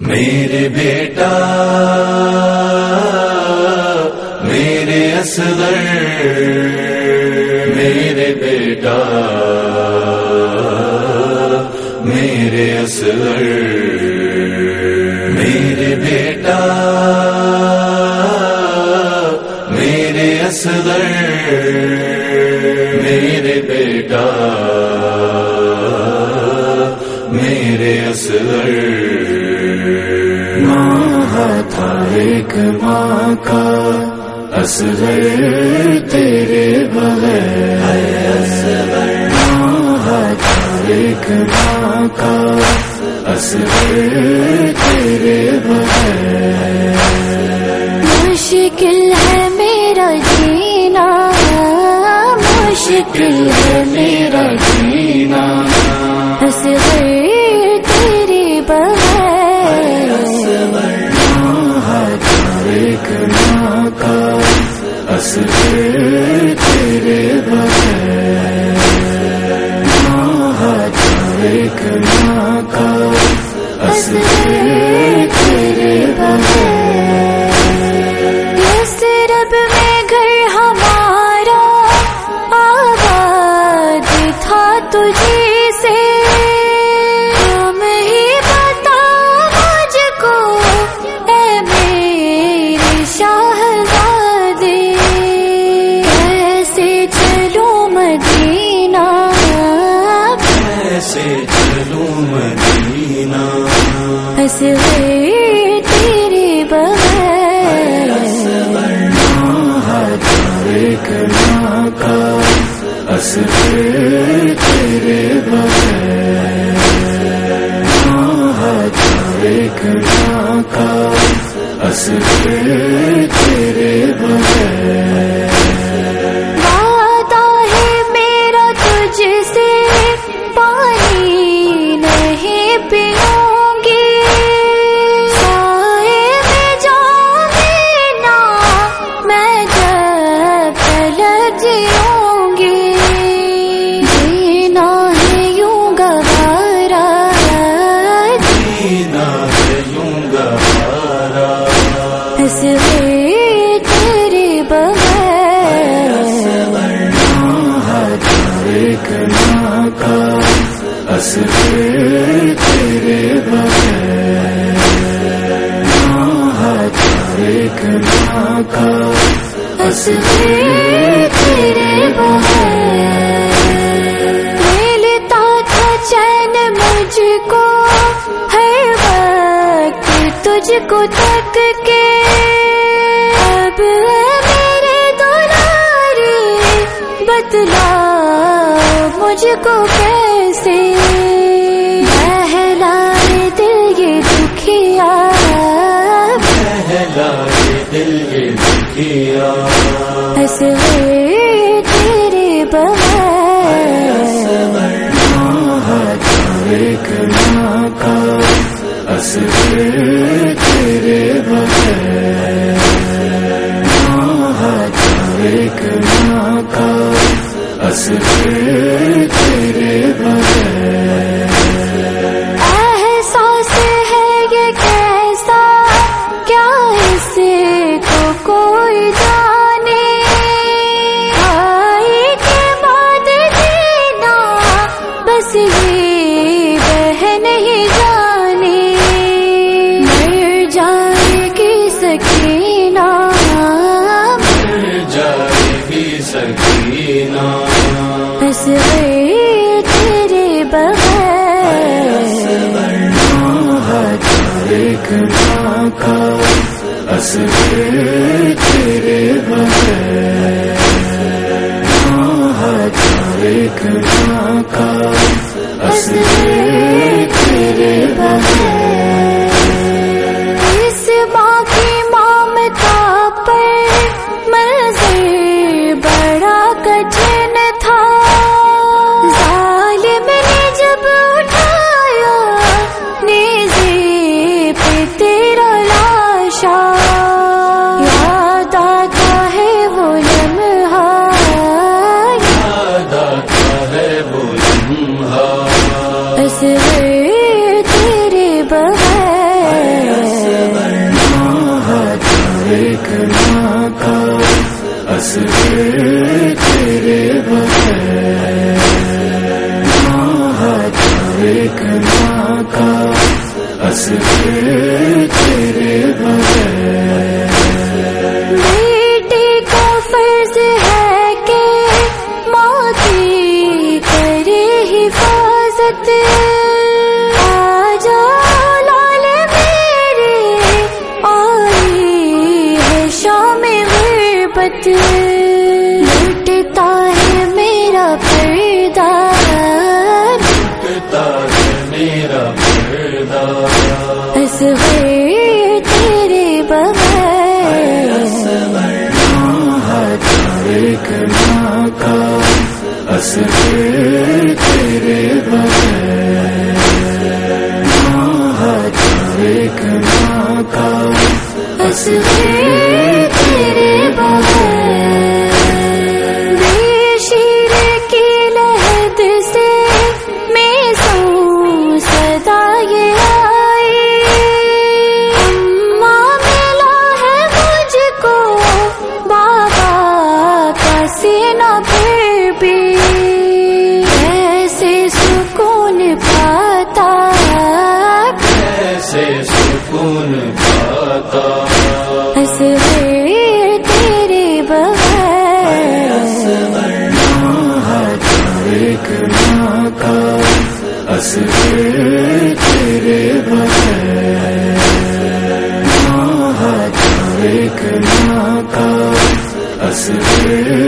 میرے بیٹا میرے اصغر، میرے بیٹا میرے اصغر، میرے بیٹا میرے اصغر، میرے بیٹا میرے اصغر۔ ماں تھا ایک ماں کا اصغر تیرے بغیر، ماں تھا ایک ماں کا اصغر تیرے بغیر۔ مشکل ہے میرا جینا، مشکل ہے میرا جینا، اصغر تیرے بغیر۔ ایک ماں کا اصغر تیرے بغیر، ایک ماں کا اصغر تیرے بغیر۔ یثرب میں گھر ہمارا آباد تھا تجھے سے، تم ہی بتا مجھ کو اے میرے شاہزادے، کیسے چلوں مدینہ، کیسے چلوں مدینہ، اصغر تیرے بغیر۔ ایک ماں کا اصغر تیرے بغیر، ایک ماں کا اصغر تیرے بغیر۔ وعدہ ہے میرا تجھ سے پانی نہیں پیوں گی، سائے میں جاؤں گی نا میں جب تلک جیوں گی، جینا ہے یوں گوارا، جینا ہے یوں گوارا، اصغر تیرے بغیر۔ ایک ماں کا اصغر تیرے بغیر، ایک ماں کا اصغر تیرے بغیر۔ ملتا تھا چین مجھ کو ہر وقت تجھ کو تک کے، اب میرے دلارے بتلا مجھ کو کیسے، بہلائے دل یہ دکھیا، بہلائے دل یہ دکھیا، اصغر تیرے بغیر۔ ایک ماں کا اصغر تیرے بغیر، ایک ماں کا اصغر تیرے بغیر۔ احساس ہے یہ کیسا کیا اس کو کوئی جانے، آئی کے بعد جینا بس یہ بہن ہی جانے، مر جائے گی سکینہ، مر جائے گی سکینہ، اصغر تیرے بغیر۔ ایک ماں کا اصغر تیرے بغیر، ایک ماں کا اصغر تیرے بغیر۔ اس ماں کی ممتا پر منظر بڑا کٹھن تھا، ظالم نے جب اٹھایا نیزے پہ تیرا لاشا، یاد آتا ہے وہ لمحہ، یاد آتا ہے وہ لمحہ، اصغر تیرے بغیر۔ اصغر تیرے بغیر ایک ماں کا اصغر تیرے بغیر بیٹی کا فرض ہے کہ ماں کی کرے حفاظت آجا لال میرے آئی ہے شام غربت لٹتا ہے میرا پردہ میرا پردہ اصغر تیرے بغیر ایک ماں کا اصغر تیرے بغیر ایک ماں کا اصغر تیرے بغیر بے شیر کی لہد سے میں سوں صدا یہ آئی اماں ملا ہے مجھ کو بابا کا سینہ پھر بھی ایسے سکون پاتا ایسے سکون پاتا اصغر تیرے بغیر ایک ماں کا اصغر تیرے بغیر ایک ماں کا اصغر